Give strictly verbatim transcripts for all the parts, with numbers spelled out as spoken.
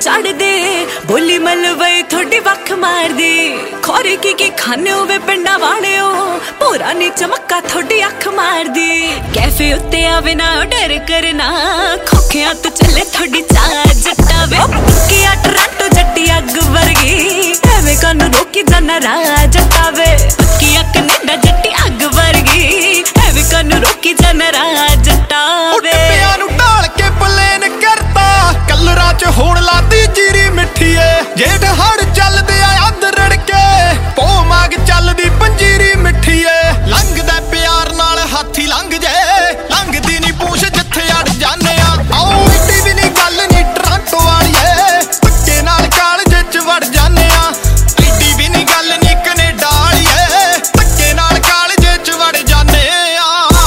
चढ़ दे बोली मलवई थोड़ी वख मार दे खोरे की की खाने होवे पिंडा वाले हो पूरा नी चमक्का थोड़ी अख मार दे कैफे उत्ते आवे ना डर करना खोखिया तो चले थोड़ी चार जट्टा वे किया टराटो जट्टी अग वर्गी एवे कानू रोकी जाना राह जट्टा वे किया कनेडा जट्टी अग वर्गी एवे कानू रोकी जाना राह जट्टा वे कलरा च होण लाती जीरी मिठी ए जेठ हड़ चलदे आ अध रड़के पो माग चलदी पंजीरी मिठी ए लंघदा प्यार नाल हाथी लंघ जे लंघदी नी पूछ जिथे अड़ जाने आ आओ एडी भी नी गल नी टरांटो वाली ए धक्के नाल कालजे च वड़ जाने आ एडी भी नी गल नी कनेडा वाली ए धक्के नाल कालजे च वड़ जाने आ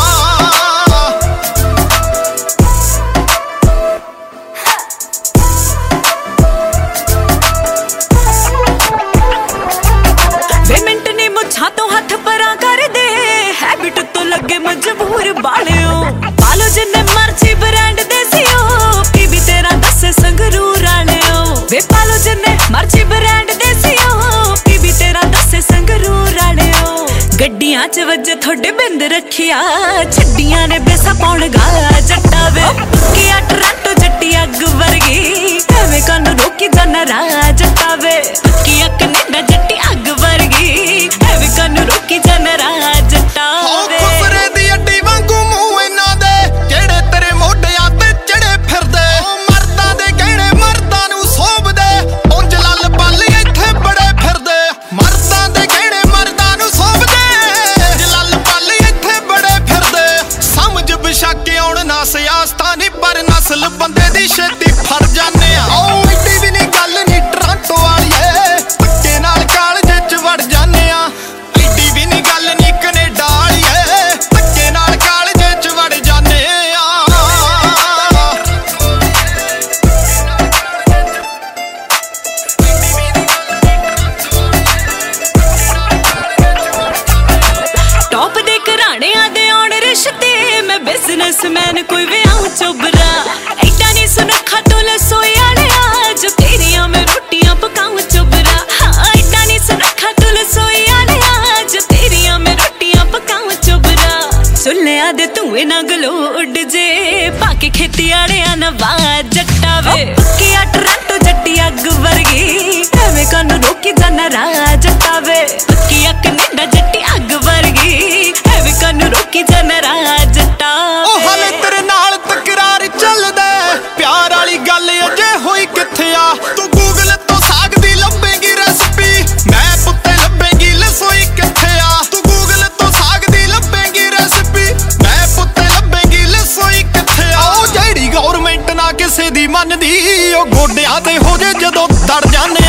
तो हाथ परा कर दे हैबिट तो लगे मजबूर बालियो पालो जिन्ने मर्जी ब्रांड देसियो पीबी तेरा दस संगरूर आलियो वे पालो जिन्ने मर्जी ब्रांड देसियो पीबी तेरा दस संगरूर आलियो गड्डियां च वजे थोड़े बिंद रखिया छड्डियां ने बेसा पाउण गा जट्टा वे किया टराटो जट्टी अग वर्गी एवे कानू रोकी जाना राह जट्टा वे किया कनेडा जट्टी अग वर्गी एवे कानू रोकी जाना राह जट्टा वे खुसरे दी अड्डी वांगू मूंह इन्हां दे जेड़े तेरे मोढियां ते चढ़े फिरदे मर्दां दे गहणे मर्दां नू सोभदे उंज लल पल इत्थे बड़े फिरदे मर्दां दे गहणे मर्दां नू सोभदे उंज लल पल इत्थे बड़े फिरदे समझ बिशाके आउण ना सियासतां नी पर नस्ल बंदे दी छेती फड़ जाने आ ओ एडी भी नी गल नी टरांटो वाली ए धक्के नाल कालजे च वड़ जाने आ एडी भी नी गल नी कनेडा वाली ए धक्के नाल कालजे च वड़ जाने आ टॉप दे घराणियां दे आउण रिश्ते मैं बिजनेसमैन कोई वे आऊं चोबरा एडा नी सुनखा तो लसोई आलिया जो तेरियां मैं रोटियां पकाऊं चोबरा हाँ एडा नी सुनखा तो लसोई आलिया जो तेरियां मैं रोटियां पकाऊं चोबरा चुल्लियां दे धुएं ना गलो उड जे पाके खेती आलिया नवाज जट्टा वे किया टराटो जट्टी अग वर्गी एवे कानू रोकी जाना राह जट्टा वे किया कनेडा जट्टी अग वर्गी एवे कानू रोकी जाना राह जट्टा ओ हले तेरे नाल तकरार चलदा प्यार वाली गल अजे होई किथे आ तू गूगल तो साग दी लभेगी रेसिपी मैं पुत्ते लभेगी लसोई किथे आ तू गूगल तो साग दी लभेगी रेसिपी मैं पुत्ते लभेगी लसोई किथे आ ओ जेड़ी गवर्नमेंट ना किसे दी मनदी ओ गोडियां ते हो जे जदों दड़ जाने